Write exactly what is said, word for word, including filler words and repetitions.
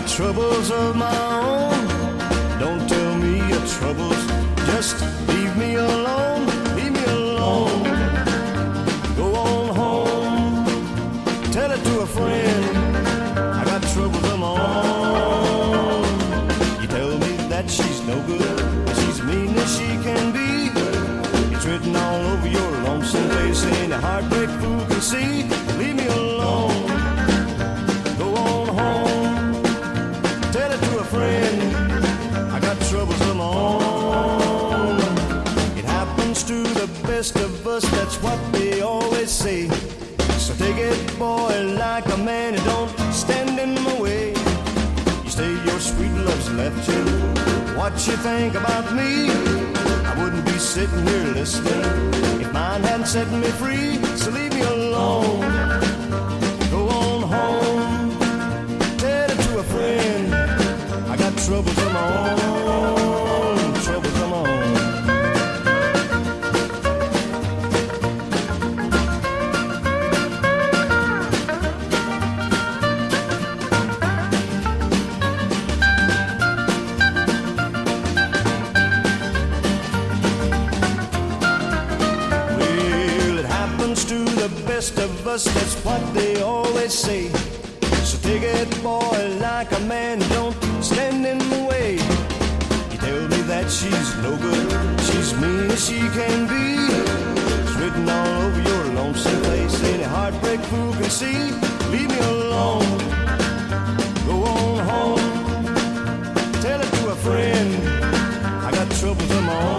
got troubles of my own. Don't tell me your troubles, just leave me alone, leave me alone. Go on home, tell it to a friend, I got troubles of my own. You tell me that she's no good, she's mean as she can be. It's written all over your lonesome face, ain't a heartbreak fool can see. Leave me alone. Go on home, tell it to a friend, I got troubles of my own. It happens to the best of us, that's what they always say. So take it, boy, like a man, and don't stand in my way. You say your sweet love's left you, what you think about me? I wouldn't be sitting here listening if mine hadn't set me free. So leave me alone. Go on home, tell it to a friend, I got troubles of my own, troubles of my own. Well, it happens to the best of us, that's what they always say. So take it, boy, like a man, don't stand in the way. You tell me that she's no good, she's mean as she can be. It's written all over your lonesome face, any heartbreak fool can see. Leave me alone. Go on home, tell it to a friend, I got troubles of my own.